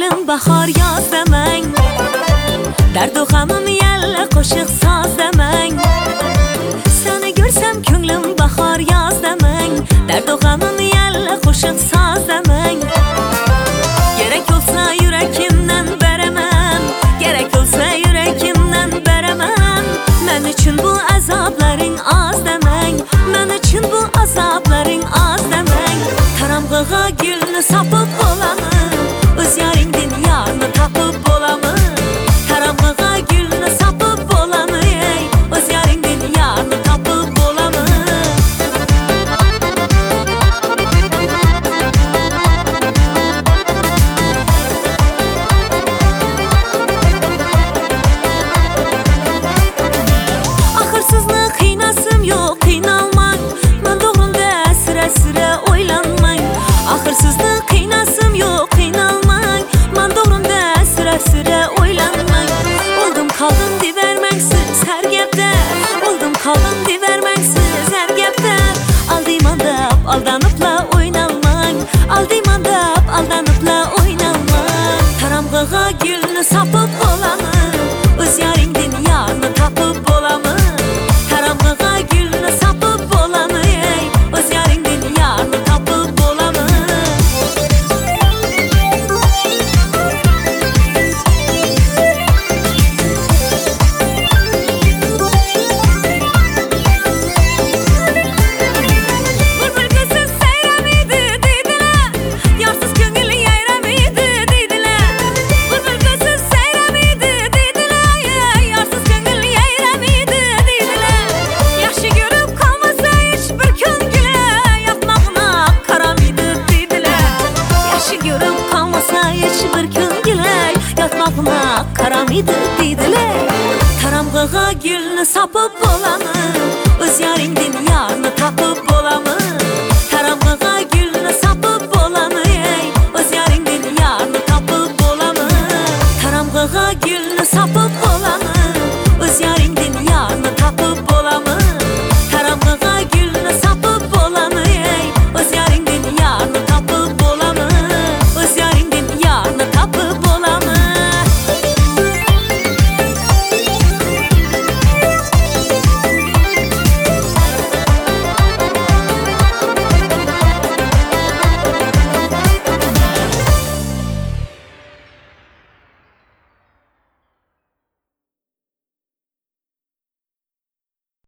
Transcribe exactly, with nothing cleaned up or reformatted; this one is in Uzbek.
ko'nglim bahor yoz demang, dardu g'amim yalla qo'shiq soz demang. Seni ko'rsam ko'nglim bahor yoz demang, dardu g'amim yalla qo'shiq soz demang. Gerek olsa yürekimden beraman, gerek olsa yürekimden beraman. Men için bu azapların az demang, men için bu azapların az demang. Karanlığa gülni sapıp olamın, öz yaringdin yarni tapıp olamın. Karanlığa gülni sapıp olamın, öz yaringdin yarni tapıp olamın. Ahırsızlığı kıynasım yok, kıynalmang. Men doğrunda sıra sıra oylanmang. Ahırsızlığı kıynasım yok, kıynalmang. Men doğrunda sıra sıra oylanmang. Oldum kaldım divermengsiz her gepte, oldum kaldım divermengsiz her gepte. Aldymandap aldanıpla oynalmang, aldymandap aldanıpla oynalmang. Karanlığa gülni sapıp olamın, öz yaringdin yarni tapıp olamın. Karanlığa gülni sapıp olamın, öz yaringdin yarni tapıp olamın. Bülbül kızsız seyramıydı deydiler, yarsız köngül yayramıydı deydiler. Bülbül kızsız seyramıydı deydiler, yarsız köngül yayramıydı deydiler. Yaxşı görüp kalmasa hiçbir köngüle, yatmağına karamıydı deydiler. Yaxşı görüp kalmasa hiçbir köngüle, yatmağına karamıydı deydiler. Karanlığa gülni sapıp olamın, öz yaringdin yarni tapıp olamın. Karanlığa gülni sapıp olamın, öz yaringdin yarni tapıp olamın. Karanlığa gülni sapıp